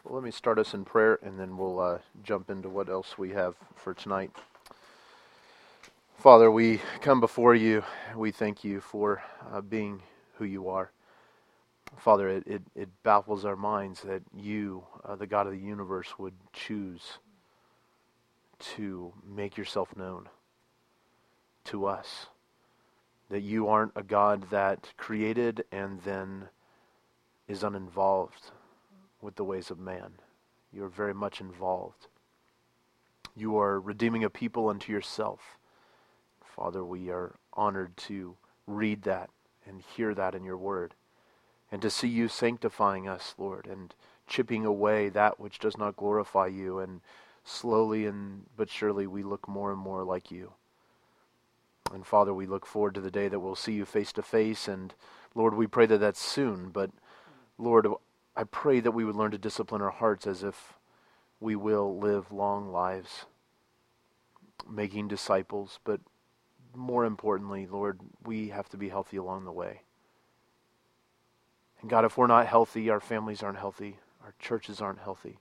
Well, let me start us in prayer, and then we'll jump into what else we have for tonight. Father, we come before you. We thank you for being who you are. Father, it baffles our minds that you, the God of the universe, would choose to make yourself known to us. That you aren't a God that created and then is uninvolved with the ways of man. You are very much involved. You are redeeming a people unto yourself. Father, we are honored to read that and hear that in your word, and to see you sanctifying us, Lord, and chipping away that which does not glorify you, and slowly but surely we look more and more like you. And Father, we look forward to the day that we'll see you face to face, and Lord, we pray that that's soon, but Lord, I pray that we would learn to discipline our hearts as if we will live long lives, making disciples, but more importantly, Lord, we have to be healthy along the way. And God, if we're not healthy, our families aren't healthy, our churches aren't healthy.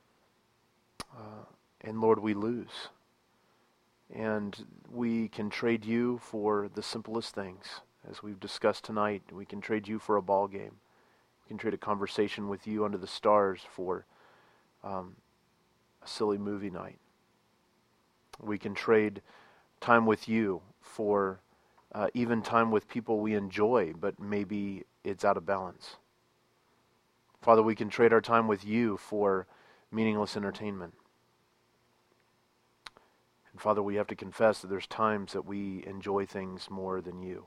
And Lord, we lose. And we can trade you for the simplest things. As we've discussed tonight, we can trade you for a ball game. We can trade a conversation with you under the stars for a silly movie night. We can trade time with you for even time with people we enjoy, but maybe it's out of balance. Father, we can trade our time with you for meaningless entertainment. And Father, we have to confess that there's times that we enjoy things more than you.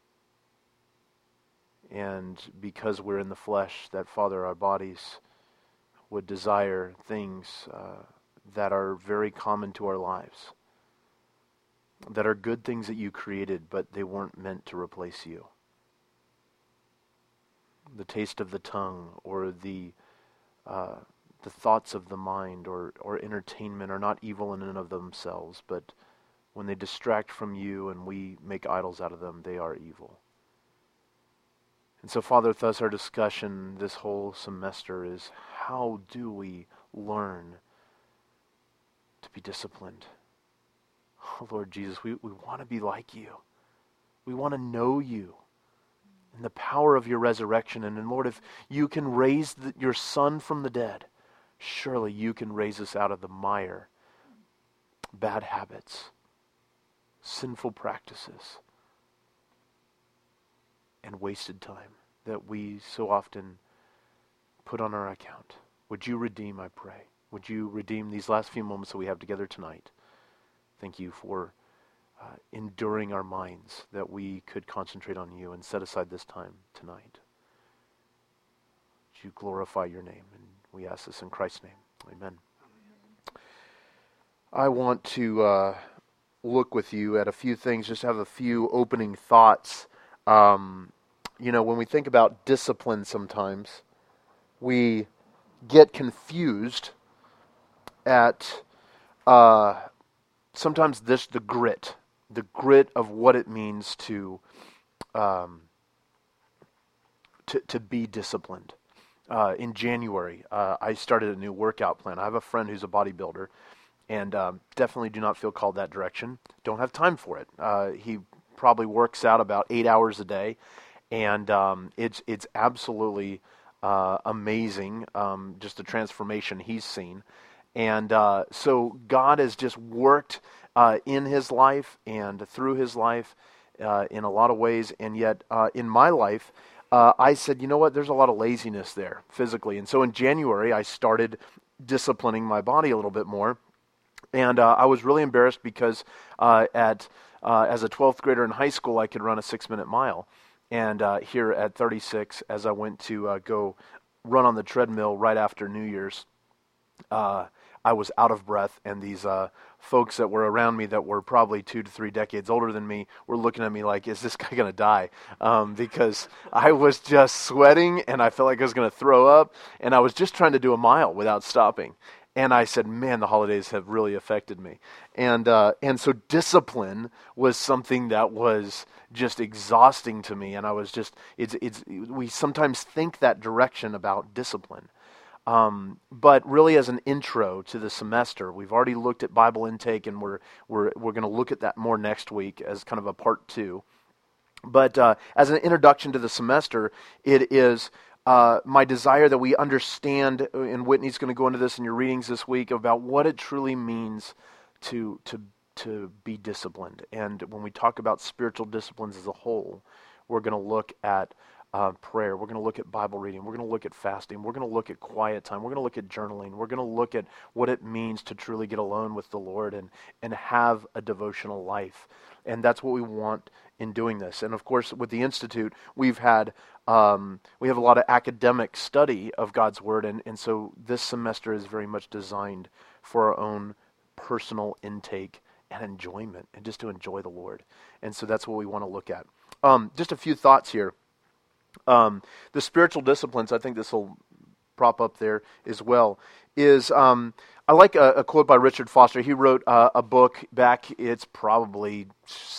And because we're in the flesh, that Father, our bodies would desire things that are very common to our lives, that are good things that you created, but they weren't meant to replace you. The taste of the tongue, or the thoughts of the mind, or entertainment are not evil in and of themselves, but when they distract from you and we make idols out of them, they are evil. And so, Father, thus our discussion this whole semester is, how do we learn to be disciplined? Oh, Lord Jesus, we want to be like you. We want to know you and the power of your resurrection. And Lord, if you can raise your Son from the dead, surely you can raise us out of the mire, bad habits, sinful practices, and wasted time that we so often put on our account. Would you redeem, I pray? Would you redeem these last few moments that we have together tonight? Thank you for enduring our minds, that we could concentrate on you and set aside this time tonight. Would you glorify your name? And we ask this in Christ's name. Amen. I want to look with you at a few things, just have a few opening thoughts. When we think about discipline sometimes, we get confused at sometimes the grit of what it means to be disciplined. In January, I started a new workout plan. I have a friend who's a bodybuilder, and definitely do not feel called that direction. Don't have time for it. He probably works out about 8 hours a day, and it's absolutely amazing, just the transformation he's seen. And so God has just worked in his life and through his life in a lot of ways. And yet in my life, I said, you know what, there's a lot of laziness there physically. And so in January, I started disciplining my body a little bit more. And I was really embarrassed because as a 12th grader in high school, I could run a 6-minute mile. And here at 36, as I went to go run on the treadmill right after New Year's, I was out of breath, and these folks that were around me that were probably 2 to 3 decades older than me were looking at me like, is this guy going to die? Because I was just sweating, and I felt like I was going to throw up, and I was just trying to do a mile without stopping. And I said, man, the holidays have really affected me. And so discipline was something that was just exhausting to me, and I was just, we sometimes think that direction about discipline. But really, as an intro to the semester, we've already looked at Bible intake, and we're going to look at that more next week as kind of a part two. But as an introduction to the semester, it is my desire that we understand, and Whitney's going to go into this in your readings this week, about what it truly means to be disciplined. And when we talk about spiritual disciplines as a whole, we're going to look at prayer. We're going to look at Bible reading. We're going to look at fasting. We're going to look at quiet time. We're going to look at journaling. We're going to look at what it means to truly get alone with the Lord and have a devotional life. And that's what we want in doing this. And of course, with the Institute, we have a lot of academic study of God's Word, and so this semester is very much designed for our own personal intake and enjoyment, and just to enjoy the Lord. And so that's what we want to look at. Just a few thoughts here. The spiritual disciplines, I think this will prop up there as well, is I like a quote by Richard Foster. He wrote a book back, it's probably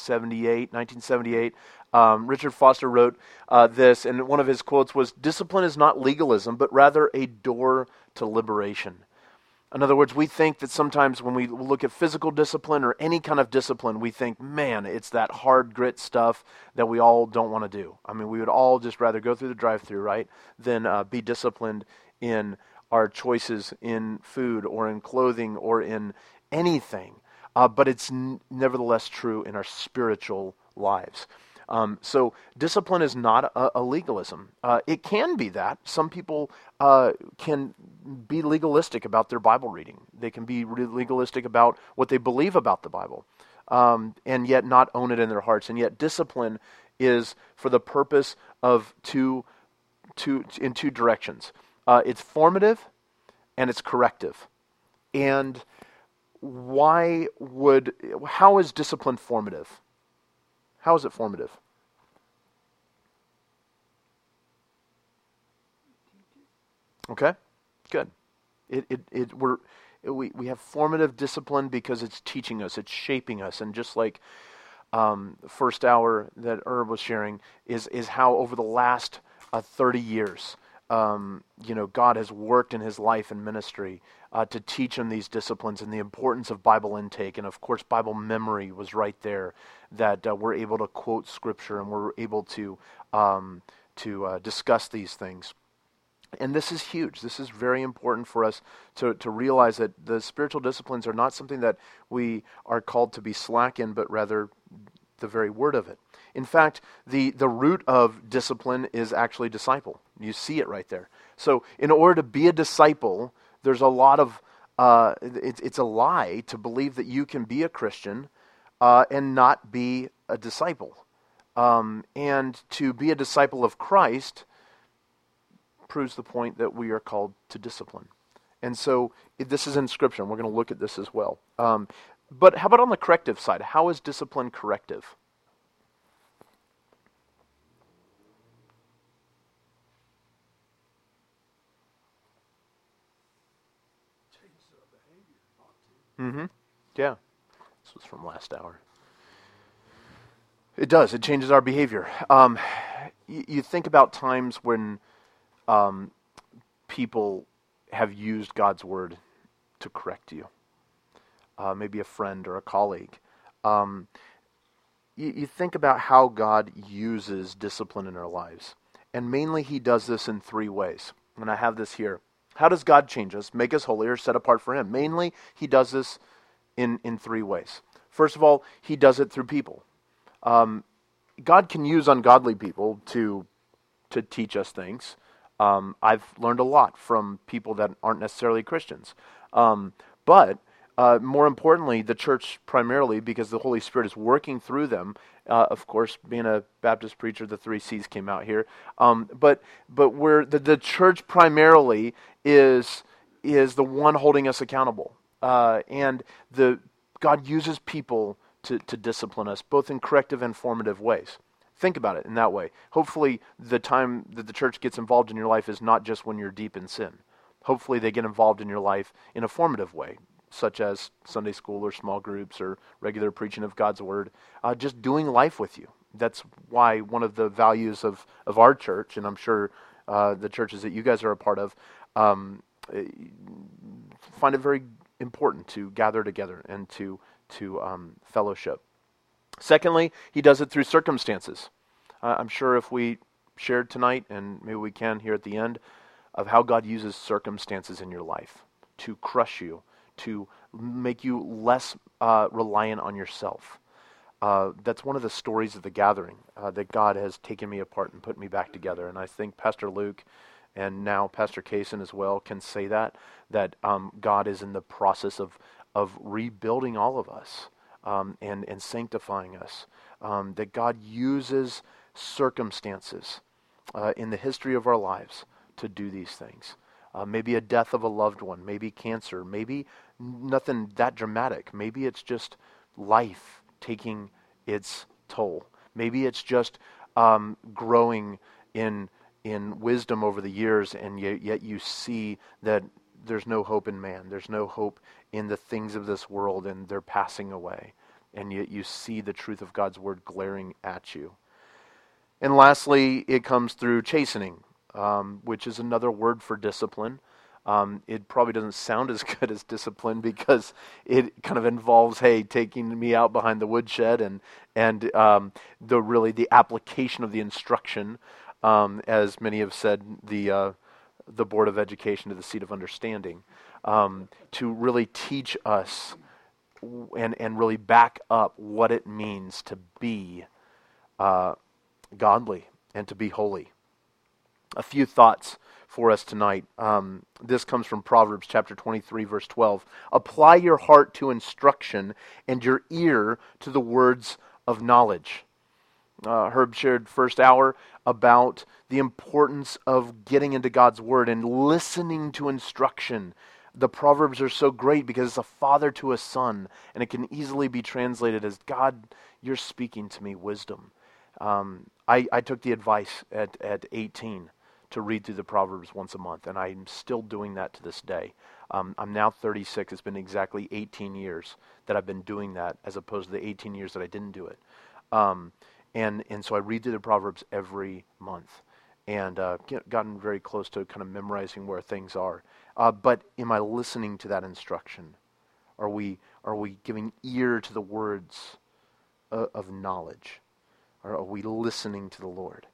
1978. Richard Foster wrote this, and one of his quotes was, "Discipline is not legalism, but rather a door to liberation." In other words, we think that sometimes when we look at physical discipline or any kind of discipline, we think, man, it's that hard grit stuff that we all don't want to do. I mean, we would all just rather go through the drive-thru, right, than be disciplined in our choices in food or in clothing or in anything. But it's nevertheless true in our spiritual lives. So discipline is not a legalism. It can be that. Some people can be legalistic about their Bible reading. They can be legalistic about what they believe about the Bible, and yet not own it in their hearts. And yet discipline is for the purpose of in two directions. It's formative and it's corrective. And how is discipline formative? How is it formative? Okay, good. We have formative discipline because it's teaching us, it's shaping us, and just like the first hour that Herb was sharing is how over the last 30 years, God has worked in his life and ministry to teach him these disciplines and the importance of Bible intake. And of course, Bible memory was right there, that we're able to quote Scripture and we're able to discuss these things. And this is huge. This is very important for us to realize that the spiritual disciplines are not something that we are called to be slack in, but rather the very word of it. In fact, the root of discipline is actually disciple. You see it right there. So in order to be a disciple, there's a lot of, it's a lie to believe that you can be a Christian and not be a disciple. And to be a disciple of Christ proves the point that we are called to discipline. And so this is in Scripture, and we're going to look at this as well. But how about on the corrective side? How is discipline corrective? Mm-hmm. Yeah. This was from last hour. It does. It changes our behavior. You think about times when people have used God's word to correct you. Maybe a friend or a colleague. You think about how God uses discipline in our lives. And mainly he does this in three ways. And I have this here. How does God change us, make us holier, set apart for him? Mainly he does this in three ways. First of all, he does it through people. God can use ungodly people to teach us things. I've learned a lot from people that aren't necessarily Christians. But more importantly, the church primarily, because the Holy Spirit is working through them. Of course, being a Baptist preacher, the 3 C's came out here. But where the church primarily is the one holding us accountable. And God uses people to discipline us, both in corrective and formative ways. Think about it in that way. Hopefully, the time that the church gets involved in your life is not just when you're deep in sin. Hopefully, they get involved in your life in a formative way, such as Sunday school or small groups or regular preaching of God's word, just doing life with you. That's why one of the values of our church, and I'm sure the churches that you guys are a part of, find it very important to gather together and to fellowship. Secondly, he does it through circumstances. I'm sure if we shared tonight, and maybe we can here at the end, of how God uses circumstances in your life to crush you, to make you less reliant on yourself. That's one of the stories of the gathering, that God has taken me apart and put me back together. And I think Pastor Luke and now Pastor Kaysen as well can say that God is in the process of rebuilding all of us, and sanctifying us. That God uses circumstances in the history of our lives to do these things. Maybe a death of a loved one, maybe cancer, maybe nothing that dramatic. Maybe it's just life taking its toll. Maybe it's just growing in wisdom over the years, and yet you see that there's no hope in man. There's no hope in the things of this world, and they're passing away. And yet you see the truth of God's word glaring at you. And lastly, it comes through chastening, which is another word for discipline. It probably doesn't sound as good as discipline because it kind of involves, hey, taking me out behind the woodshed and the application of the instruction, as many have said, the Board of Education to the seat of understanding, to really teach us and really back up what it means to be godly and to be holy. A few thoughts for us tonight. This comes from Proverbs chapter 23, verse 12. Apply your heart to instruction and your ear to the words of knowledge. Herb shared first hour about the importance of getting into God's word and listening to instruction. The Proverbs are so great because it's a father to a son, and it can easily be translated as, God, you're speaking to me wisdom. I took the advice at 18 to read through the Proverbs once a month, and I'm still doing that to this day. I'm now 36. It's been exactly 18 years that I've been doing that, as opposed to the 18 years that I didn't do it. And so I read through the Proverbs every month, and gotten very close to kind of memorizing where things are. But am I listening to that instruction? Are we giving ear to the words of knowledge? Or are we listening to the Lord?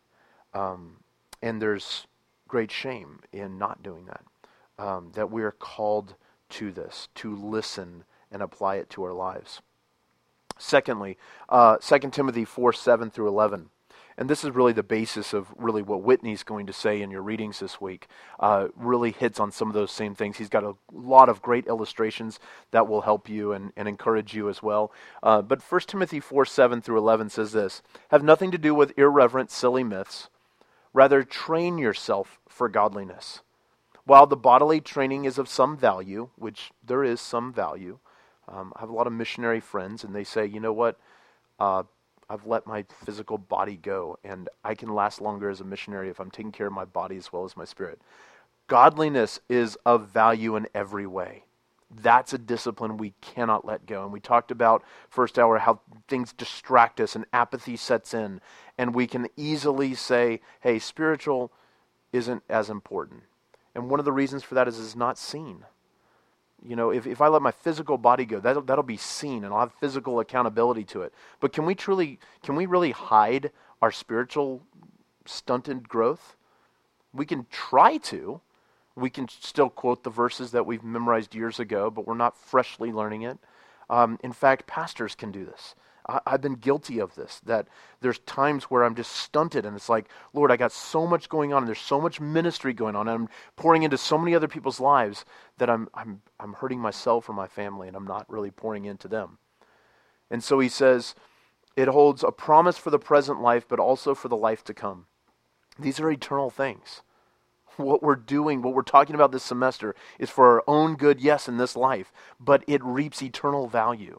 And there's great shame in not doing that. That we are called to this, to listen and apply it to our lives. Secondly, 2 Timothy 4:7 through 11. And this is really the basis of really what Whitney's going to say in your readings this week. Really hits on some of those same things. He's got a lot of great illustrations that will help you and encourage you as well. But 1 Timothy 4:7 through 11 says this: have nothing to do with irreverent, silly myths. Rather, train yourself for godliness. While the bodily training is of some value, which there is some value, I have a lot of missionary friends, and they say, you know what, I've let my physical body go, and I can last longer as a missionary if I'm taking care of my body as well as my spirit. Godliness is of value in every way. That's a discipline we cannot let go. And we talked about first hour how things distract us and apathy sets in, and we can easily say, hey, spiritual isn't as important. And one of the reasons for that is it's not seen. You know, if I let my physical body go, that'll be seen, and I'll have physical accountability to it. But can we really hide our spiritual stunted growth? We can try to. We can still quote the verses that we've memorized years ago, but we're not freshly learning it. In fact, pastors can do this. I've been guilty of this, that there's times where I'm just stunted, and it's like, Lord, I got so much going on, and there's so much ministry going on, and I'm pouring into so many other people's lives that I'm hurting myself or my family, and I'm not really pouring into them. And so he says, it holds a promise for the present life, but also for the life to come. These are eternal things. What we're doing, what we're talking about this semester is for our own good, yes, in this life, but it reaps eternal value.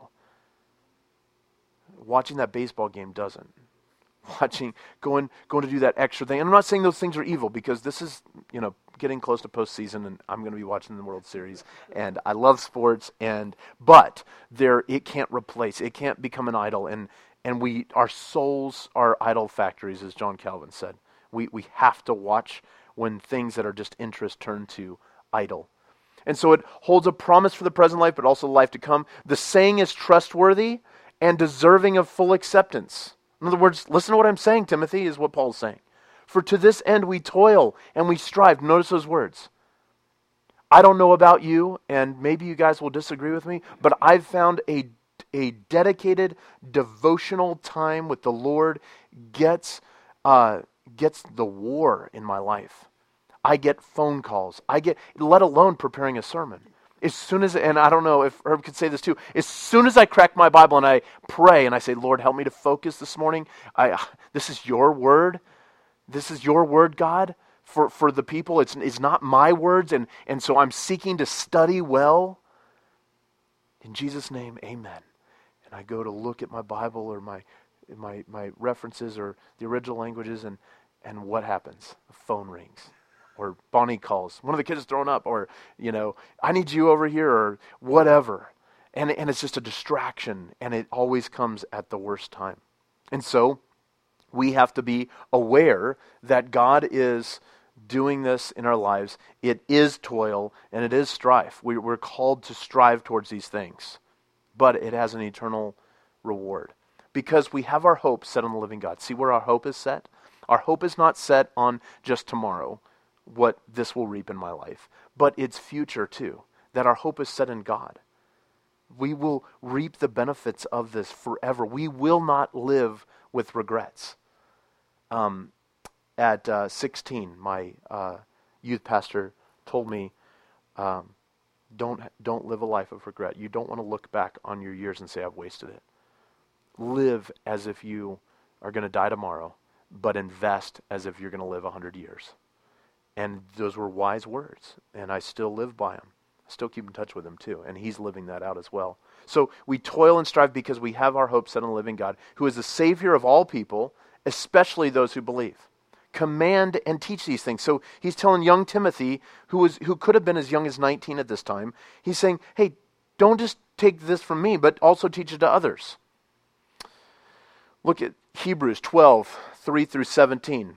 Watching that baseball game doesn't. Going to do that extra thing. And I'm not saying those things are evil, because this is, getting close to postseason, and I'm going to be watching the World Series, and I love sports, but it can't replace, it can't become an idol, and our souls are idol factories, as John Calvin said. We have to watch when things that are just interest turn to idol. And so it holds a promise for the present life, but also life to come. The saying is trustworthy and deserving of full acceptance. In other words, listen to what I'm saying, Timothy, is what Paul's saying. For to this end we toil and we strive. Notice those words. I don't know about you, and maybe you guys will disagree with me, but I've found a dedicated devotional time with the Lord gets the war in my life. I get phone calls. Let alone preparing a sermon. As soon as, and I don't know if Herb could say this too, as soon as I crack my Bible and I pray and I say, Lord, help me to focus this morning. This is your word. This is your word, God, for the people. It's not my words, and so I'm seeking to study well. In Jesus' name, amen. And I go to look at my Bible or my references or the original languages, and what happens? The phone rings. Or Bonnie calls. One of the kids is throwing up. Or, I need you over here, or whatever. And it's just a distraction, and it always comes at the worst time. And so we have to be aware that God is doing this in our lives. It is toil, and it is strife. We're called to strive towards these things. But it has an eternal reward. Because we have our hope set on the living God. See where our hope is set? Our hope is not set on just tomorrow, what this will reap in my life, but its future too, that our hope is set in God. We will reap the benefits of this forever. We will not live with regrets. At 16, my youth pastor told me, don't live a life of regret. You don't want to look back on your years and say, I've wasted it. Live as if you are going to die tomorrow, but invest as if you're going to live 100 years. And those were wise words, and I still live by them. I still keep in touch with him too, and he's living that out as well. So we toil and strive because we have our hope set on the living God, who is the Savior of all people, especially those who believe. Command and teach these things. So he's telling young Timothy, who could have been as young as 19 at this time, he's saying, hey, don't just take this from me, but also teach it to others. Look at Hebrews 12, 3 through 17.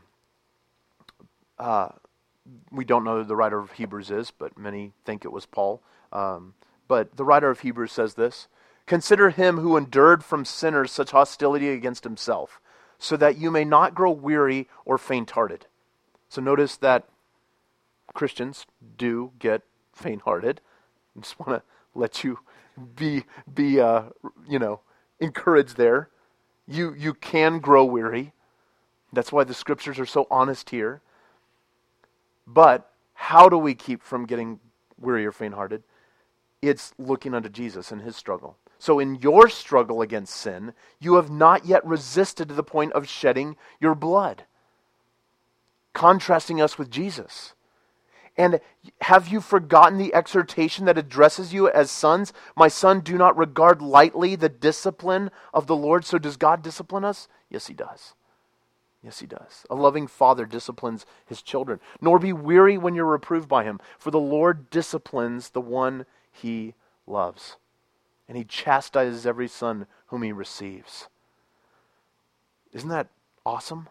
We don't know who the writer of Hebrews is, but many think it was Paul. But the writer of Hebrews says this, consider him who endured from sinners such hostility against himself, so that you may not grow weary or faint-hearted. So notice that Christians do get faint-hearted. I just want to let you be encouraged there. You can grow weary. That's why the scriptures are so honest here. But how do we keep from getting weary or faint-hearted? It's looking unto Jesus and his struggle. So in your struggle against sin, you have not yet resisted to the point of shedding your blood. Contrasting us with Jesus. And have you forgotten the exhortation that addresses you as sons? My son, do not regard lightly the discipline of the Lord. So does God discipline us? Yes, he does. Yes, he does. A loving father disciplines his children. Nor be weary when you're reproved by him, for the Lord disciplines the one he loves, and he chastises every son whom he receives. Isn't that awesome?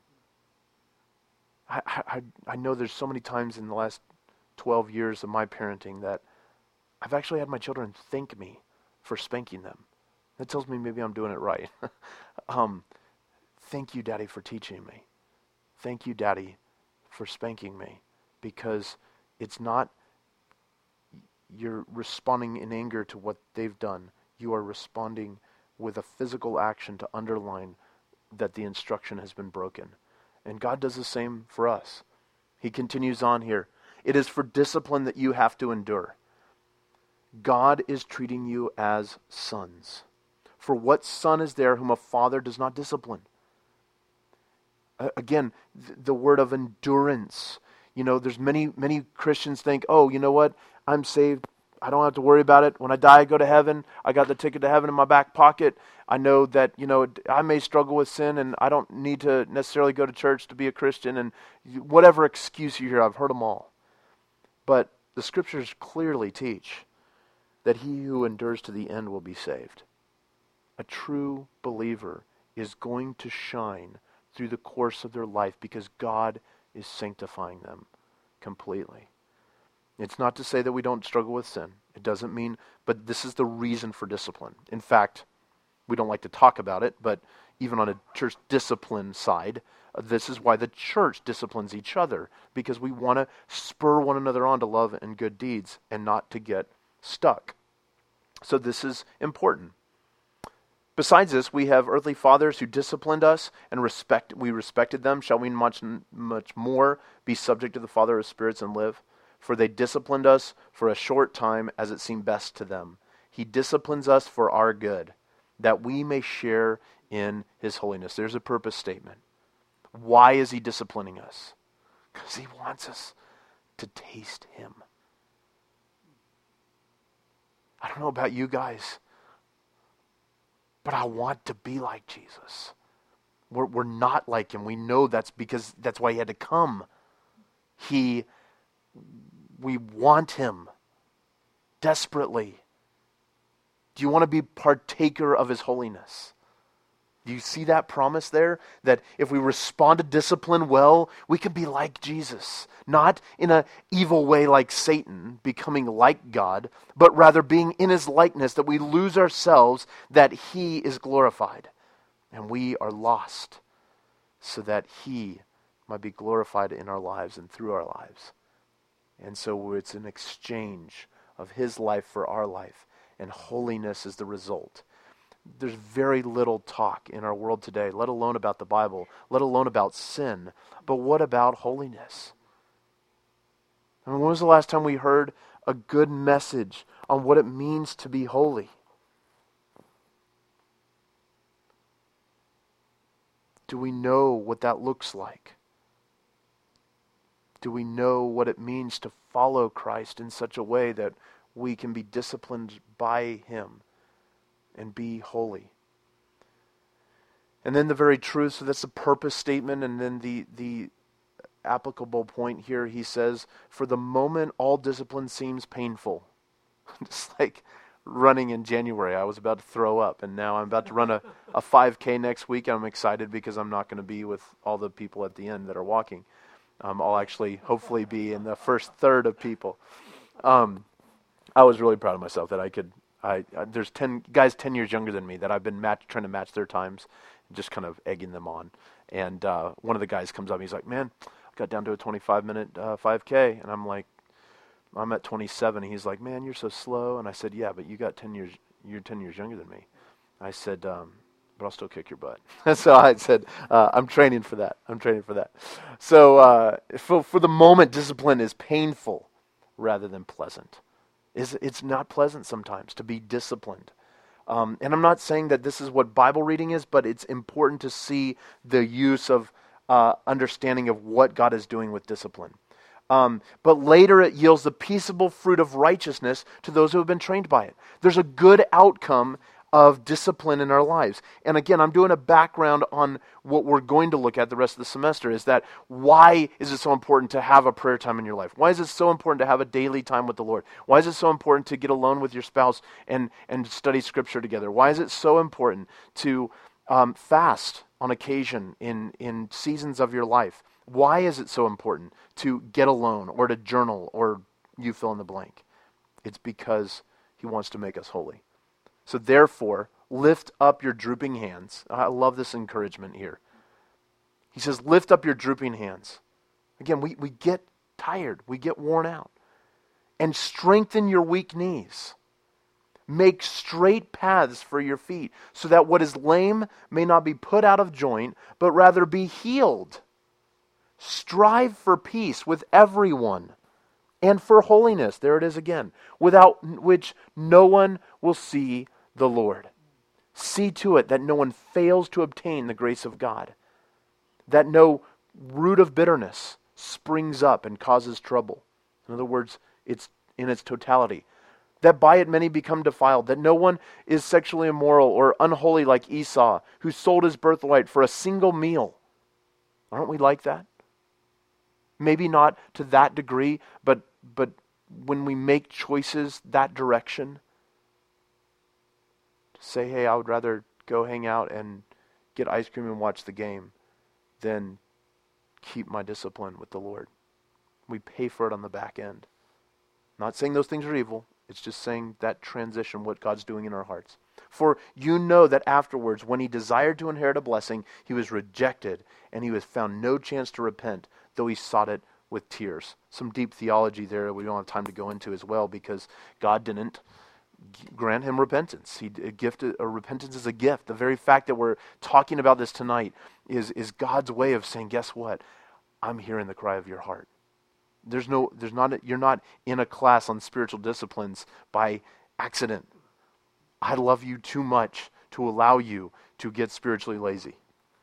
I know there's so many times in the last 12 years of my parenting that I've actually had my children thank me for spanking them. That tells me maybe I'm doing it right. Thank you, Daddy, for teaching me. Thank you, Daddy, for spanking me. Because it's not you're responding in anger to what they've done. You are responding with a physical action to underline that the instruction has been broken. And God does the same for us. He continues on here. It is for discipline that you have to endure. God is treating you as sons. For what son is there whom a father does not discipline? Again, the word of endurance. There's many Christians think, oh, you know what? I'm saved. I don't have to worry about it. When I die, I go to heaven. I got the ticket to heaven in my back pocket. I know that, I may struggle with sin and I don't need to necessarily go to church to be a Christian, and whatever excuse you hear, I've heard them all. But the scriptures clearly teach that he who endures to the end will be saved. A true believer is going to shine through the course of their life because God is sanctifying them completely. It's not to say that we don't struggle with sin. It doesn't mean, but this is the reason for discipline. In fact, we don't like to talk about it, but even on a church discipline side, this is why the church disciplines each other, because we want to spur one another on to love and good deeds and not to get stuck. So this is important. Besides this, we have earthly fathers who disciplined us and we respected them. Shall we much more be subject to the Father of spirits and live? For they disciplined us for a short time as it seemed best to them. He disciplines us for our good, that we may share in his holiness. There's a purpose statement. Why is he disciplining us? Because he wants us to taste him. I don't know about you guys, but I want to be like Jesus. We're not like him. We know that's because that's why he had to come. We want him desperately. Do you want to be partaker of his holiness? Do you see that promise there? That if we respond to discipline well, we can be like Jesus. Not in an evil way like Satan, becoming like God, but rather being in his likeness, that we lose ourselves, that he is glorified. And we are lost, so that he might be glorified in our lives and through our lives. And so it's an exchange of his life for our life, and holiness is the result. There's very little talk in our world today, let alone about the Bible, let alone about sin. But what about holiness? I mean, when was the last time we heard a good message on what it means to be holy? Do we know what that looks like? Do we know what it means to follow Christ in such a way that we can be disciplined by him and be holy? And then the very truth, so that's the purpose statement, and then the applicable point here, he says, for the moment all discipline seems painful. Just like running in January, I was about to throw up, and now I'm about to run a 5K next week, and I'm excited because I'm not going to be with all the people at the end that are walking. I'll actually hopefully be in the first third of people. I was really proud of myself that I could. There's 10 guys 10 years younger than me that I've been trying to match their times, just kind of egging them on. And one of the guys comes up, and he's like, "Man, I got down to a 25-minute 5K," and I'm like, "I'm at 27." And he's like, "Man, you're so slow." And I said, "Yeah, but you got 10 years. You're 10 years younger than me." I said, "But I'll still kick your butt." So I said, "I'm training for that. I'm training for that." So for the moment, discipline is painful rather than pleasant. It's not pleasant sometimes to be disciplined. And I'm not saying that this is what Bible reading is, but it's important to see the use of understanding of what God is doing with discipline. But later it yields the peaceable fruit of righteousness to those who have been trained by it. There's a good outcome of discipline in our lives. And again, I'm doing a background on what we're going to look at the rest of the semester, is that why is it so important to have a prayer time in your life? Why is it so important to have a daily time with the Lord? Why is it so important to get alone with your spouse and study Scripture together? Why is it so important to fast on occasion in seasons of your life? Why is it so important to get alone or to journal or you fill in the blank? It's because he wants to make us holy. So therefore, lift up your drooping hands. I love this encouragement here. He says, lift up your drooping hands. Again, we get tired. We get worn out. And strengthen your weak knees. Make straight paths for your feet, so that what is lame may not be put out of joint, but rather be healed. Strive for peace with everyone, and for holiness, there it is again, without which no one will see the Lord. See to it that no one fails to obtain the grace of God, that no root of bitterness springs up and causes trouble. In other words, it's in its totality. That by it many become defiled, that no one is sexually immoral or unholy like Esau, who sold his birthright for a single meal. Aren't we like that? Maybe not to that degree, but when we make choices that direction, say, hey, I would rather go hang out and get ice cream and watch the game than keep my discipline with the Lord. We pay for it on the back end. Not saying those things are evil. It's just saying that transition, what God's doing in our hearts. For you know that afterwards, when he desired to inherit a blessing, he was rejected, and he was found no chance to repent, though he sought it with tears. Some deep theology there we don't have time to go into as well, because God didn't grant him repentance. Repentance is a gift. The very fact that we're talking about this tonight is God's way of saying, guess what? I'm hearing the cry of your heart. You're not in a class on spiritual disciplines by accident. I love you too much to allow you to get spiritually lazy.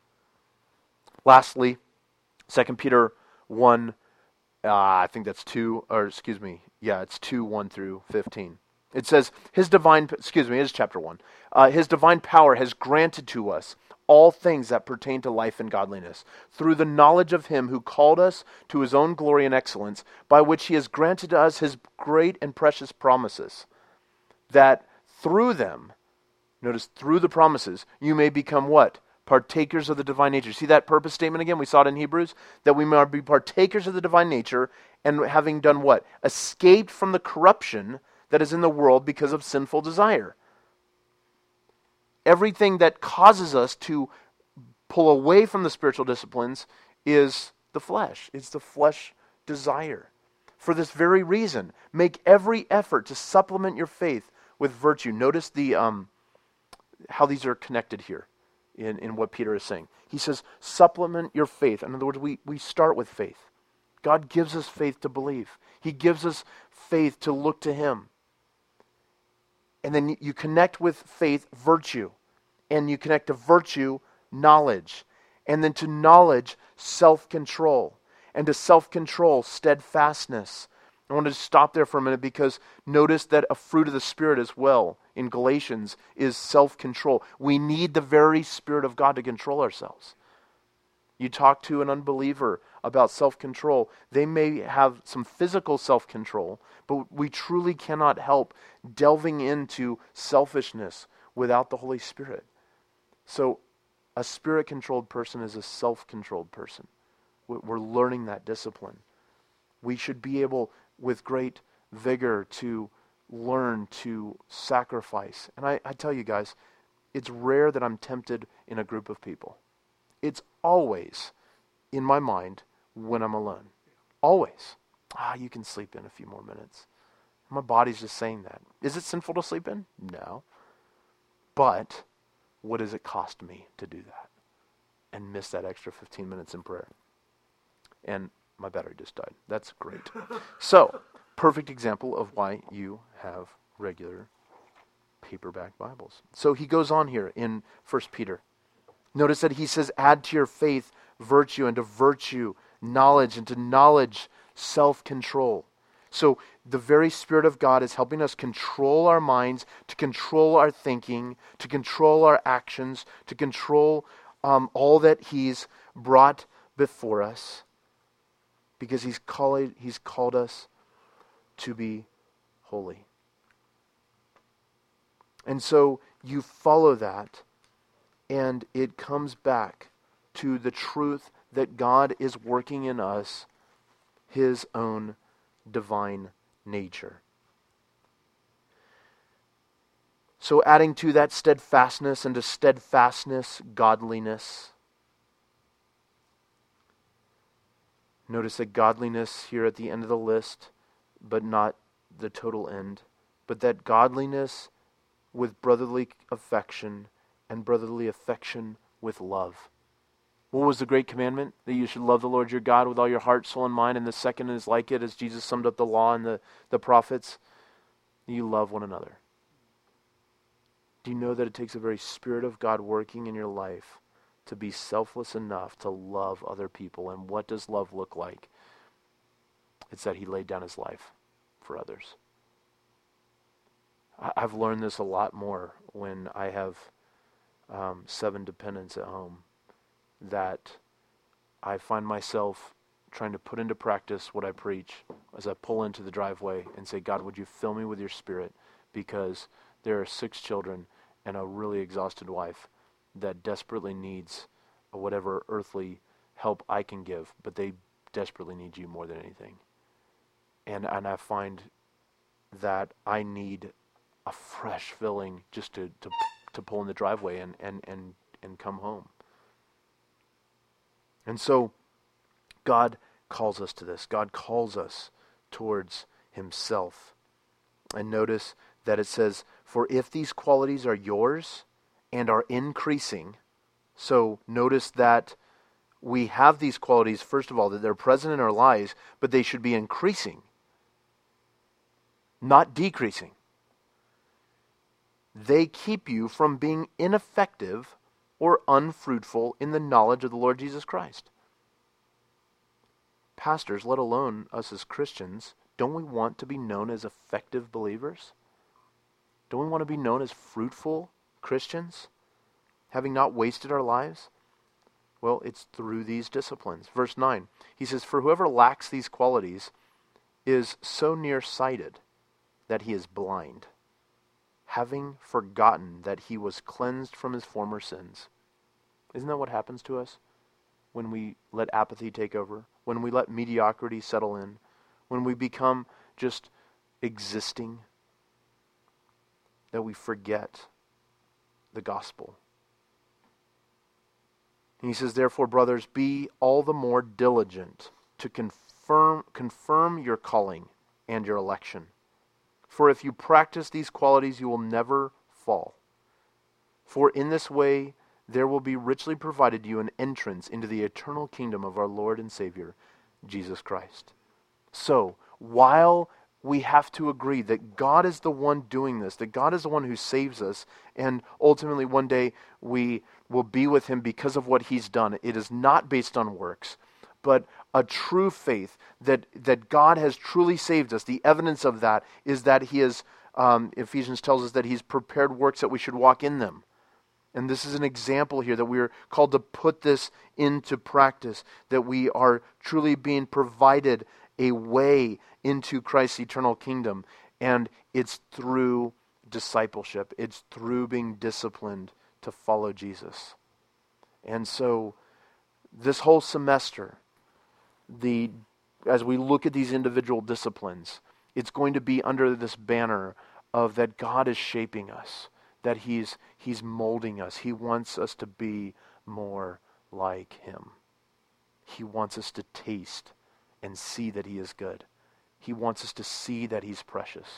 Lastly, 2 Peter 1, I think that's 2, or excuse me, yeah, it's 2, 1 through 15. It says, it's chapter 1. His divine power has granted to us all things that pertain to life and godliness, through the knowledge of him who called us to his own glory and excellence, by which he has granted to us his great and precious promises, that through them, notice through the promises, you may become what? Partakers of the divine nature. See that purpose statement again? We saw it in Hebrews, that we may be partakers of the divine nature, and having done what? Escaped from the corruption that is in the world because of sinful desire. Everything that causes us to pull away from the spiritual disciplines is the flesh. It's the flesh desire. For this very reason, make every effort to supplement your faith with virtue. Notice the how these are connected here in what Peter is saying. He says, supplement your faith. In other words, we start with faith. God gives us faith to believe. He gives us faith to look to him. And then you connect with faith, virtue. And you connect to virtue, knowledge. And then to knowledge, self-control. And to self-control, steadfastness. I want to stop there for a minute, because notice that a fruit of the Spirit as well in Galatians is self-control. We need the very Spirit of God to control ourselves. You talk to an unbeliever about self-control, they may have some physical self-control, but we truly cannot help delving into selfishness without the Holy Spirit. So a Spirit-controlled person is a self-controlled person. We're learning that discipline. We should be able, with great vigor, to learn to sacrifice. And I tell you guys, it's rare that I'm tempted in a group of people. It's always in my mind when I'm alone. Always. You can sleep in a few more minutes. My body's just saying that. Is it sinful to sleep in? No. But what does it cost me to do that and miss that extra 15 minutes in prayer? And my battery just died. That's great. So, perfect example of why you have regular paperback Bibles. So he goes on here in 1 Peter. Notice that he says, add to your faith virtue, and to virtue knowledge, and to knowledge self-control. So the very Spirit of God is helping us control our minds, to control our thinking, to control our actions, to control all that he's brought before us, because he's called us to be holy. And so you follow that, and it comes back to the truth that God is working in us his own divine nature. So adding to that steadfastness, and to steadfastness, godliness. Notice that godliness here at the end of the list, but not the total end. But that godliness with brotherly affection, and brotherly affection with love. What was the great commandment? That you should love the Lord your God with all your heart, soul, and mind. And the second is like it, as Jesus summed up the law and the prophets. You love one another. Do you know that it takes a very Spirit of God working in your life to be selfless enough to love other people? And what does love look like? It's that he laid down his life for others. I've learned this a lot more when I have 7 dependents at home, that I find myself trying to put into practice what I preach as I pull into the driveway and say, God, would you fill me with your Spirit? Because there are 6 children and a really exhausted wife that desperately needs whatever earthly help I can give, but they desperately need you more than anything. And I find that I need a fresh filling just to pull in the driveway and come home. And so God calls us to this. God calls us towards himself. And notice that it says, for if these qualities are yours and are increasing, so notice that we have these qualities, first of all, that they're present in our lives, but they should be increasing, not decreasing. They keep you from being ineffective or unfruitful in the knowledge of the Lord Jesus Christ. Pastors, let alone us as Christians, don't we want to be known as effective believers? Don't we want to be known as fruitful Christians, having not wasted our lives? Well, it's through these disciplines. Verse 9, he says, for whoever lacks these qualities is so nearsighted that he is blind, having forgotten that he was cleansed from his former sins. Isn't that what happens to us when we let apathy take over? When we let mediocrity settle in? When we become just existing? That we forget the gospel. And he says, therefore, brothers, be all the more diligent to confirm your calling and your election. For if you practice these qualities, you will never fall. For in this way, there will be richly provided you an entrance into the eternal kingdom of our Lord and Savior, Jesus Christ. So, while we have to agree that God is the one doing this, that God is the one who saves us, and ultimately one day we will be with him because of what he's done. It is not based on works, but a true faith that God has truly saved us. The evidence of that is that he is, Ephesians tells us that he's prepared works that we should walk in them. And this is an example here that we are called to put this into practice, that we are truly being provided a way into Christ's eternal kingdom. And it's through discipleship. It's through being disciplined to follow Jesus. And so this whole semester, as we look at these individual disciplines, it's going to be under this banner of that God is shaping us, that He's molding us. He wants us to be more like Him. He wants us to taste and see that He is good. He wants us to see that He's precious.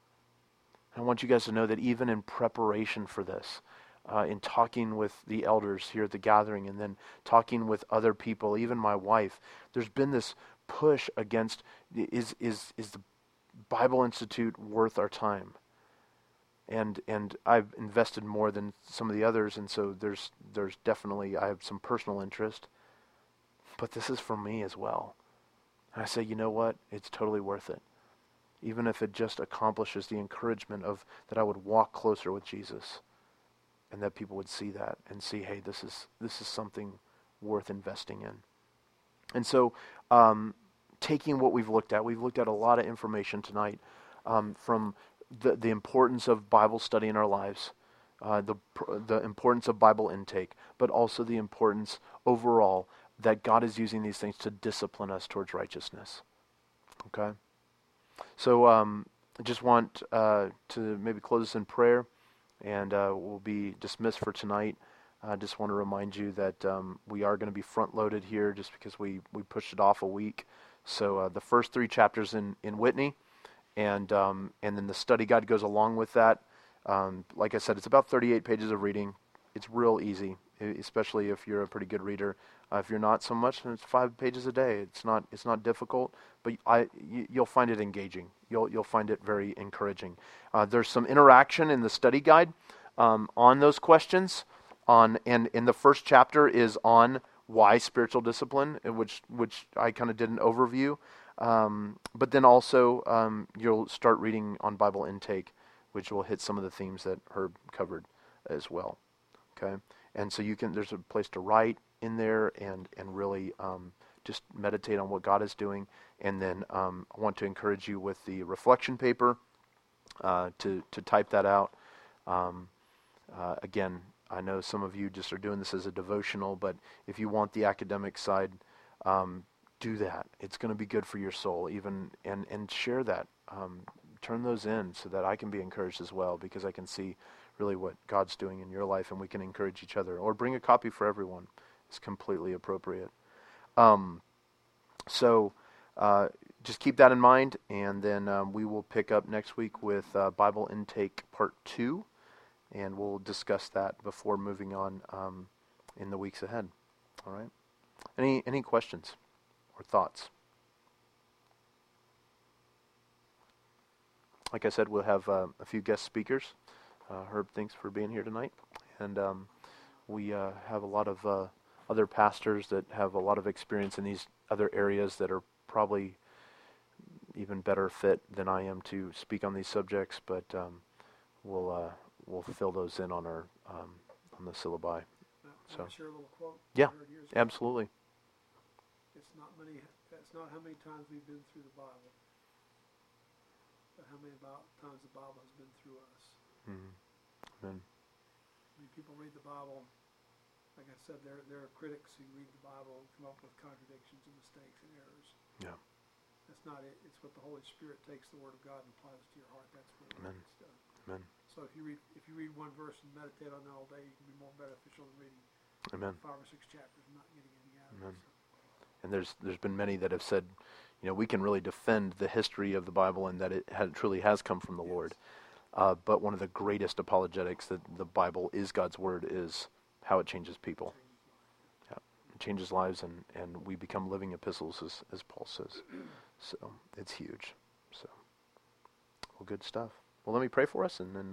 I want you guys to know that even in preparation for this, in talking with the elders here at the gathering and then talking with other people, even my wife, there's been this push against, is the Bible Institute worth our time? And I've invested more than some of the others, and so there's definitely, I have some personal interest. But this is for me as well. And I say, you know what? It's totally worth it. Even if it just accomplishes the encouragement of that I would walk closer with Jesus, and that people would see that and see, hey, this is something worth investing in. And so, taking what we've looked at a lot of information tonight from the importance of Bible study in our lives, the importance of Bible intake, but also the importance overall that God is using these things to discipline us towards righteousness. Okay? So I just want to maybe close this in prayer, and we'll be dismissed for tonight. I just want to remind you that we are going to be front-loaded here just because we pushed it off a week. So the first 3 chapters in Whitney, and then the study guide goes along with that. Like I said, it's about 38 pages of reading. It's real easy, especially if you're a pretty good reader. If you're not so much, then it's 5 pages a day. It's not difficult, but you'll find it engaging. You'll find it very encouraging. There's some interaction in the study guide on those questions. And the first chapter is on why spiritual discipline, which I kind of did an overview. But then also you'll start reading on Bible intake, which will hit some of the themes that Herb covered as well. Okay, and so there's a place to write in there and really just meditate on what God is doing. And then I want to encourage you with the reflection paper to type that out. Again, I know some of you just are doing this as a devotional, but if you want the academic side, do that. It's going to be good for your soul, even and share that. turn those in so that I can be encouraged as well, because I can see really what God's doing in your life, and we can encourage each other. Or bring a copy for everyone. It's completely appropriate. So just keep that in mind, and then we will pick up next week with Bible Intake Part 2, and we'll discuss that before moving on in the weeks ahead. All right? Any questions or thoughts? Like I said, we'll have a few guest speakers. Herb, thanks for being here tonight. And we have a lot of other pastors that have a lot of experience in these other areas that are probably even better fit than I am to speak on these subjects, but we'll fill those in on our on the syllabi. So share a little quote. Yeah, absolutely. It's not how many times we've been through the Bible, but how many times the Bible has been through us. Mm-hmm. Amen. I mean, people read the Bible. Like I said, there are critics who read the Bible and come up with contradictions and mistakes and errors. Yeah. That's not it. It's what the Holy Spirit takes the Word of God and applies it to your heart. That's what it is done. Amen. So if you read one verse and meditate on it all day, you can be more beneficial than reading Amen. 5 or 6 chapters and not getting anything out of Amen. it. So. And there's been many that have said, we can really defend the history of the Bible and that it truly has come from the Lord. But one of the greatest apologetics that the Bible is God's Word is how it changes people. Yeah, it changes lives, and we become living epistles, as Paul says. So it's huge. So, well, good stuff. Well, let me pray for us, and then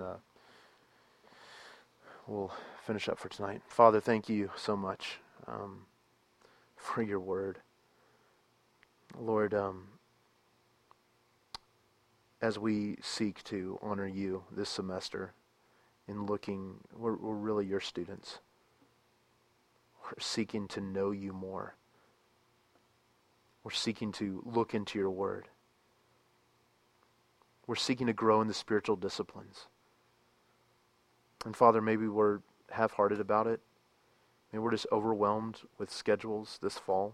we'll finish up for tonight. Father, thank you so much for your Word. Lord, as we seek to honor you this semester in looking, we're really your students. We're seeking to know you more. We're seeking to look into your Word. We're seeking to grow in the spiritual disciplines. And Father, maybe we're half-hearted about it. Maybe we're just overwhelmed with schedules this fall.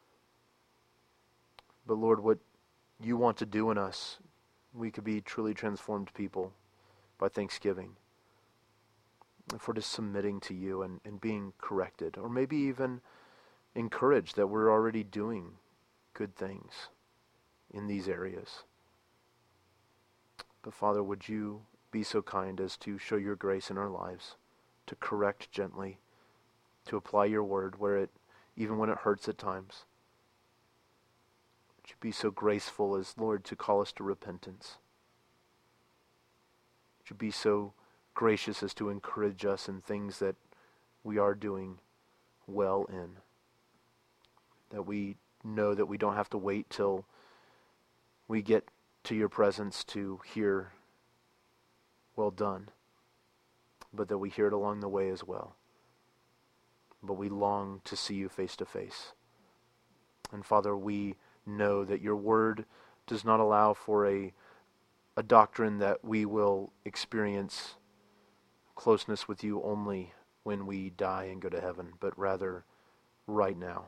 But Lord, what you want to do in us, we could be truly transformed people by Thanksgiving. If we're just submitting to you and being corrected, or maybe even encouraged that we're already doing good things in these areas. But Father, would you be so kind as to show your grace in our lives, to correct gently, to apply your word even when it hurts at times. Would you be so graceful as, Lord, to call us to repentance. Would you be so gracious as to encourage us in things that we are doing well in. That we know that we don't have to wait till we get to your presence to hear, well done, but that we hear it along the way as well. But we long to see you face to face. And Father, we know that your word does not allow for a doctrine that we will experience closeness with you only when we die and go to heaven, but rather right now.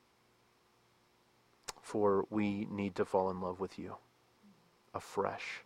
For we need to fall in love with you afresh.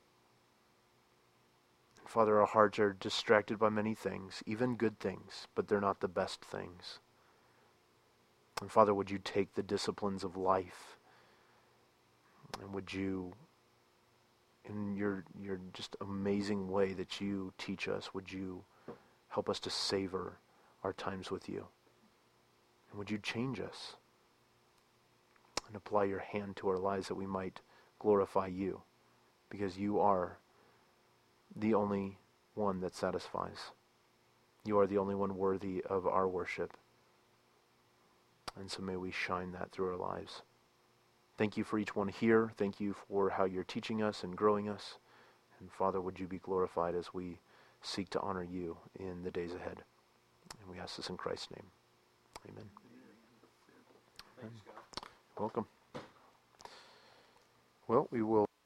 Father, our hearts are distracted by many things, even good things, but they're not the best things. And Father, would you take the disciplines of life, and would you, in your just amazing way that you teach us, would you help us to savor our times with you? And would you change us and apply your hand to our lives that we might glorify you, because you are the only one that satisfies. You are the only one worthy of our worship. And so may we shine that through our lives. Thank you for each one here. Thank you for how you're teaching us and growing us. And Father, would you be glorified as we seek to honor you in the days ahead. And we ask this in Christ's name. Amen. Thanks, God. Welcome. Well, we will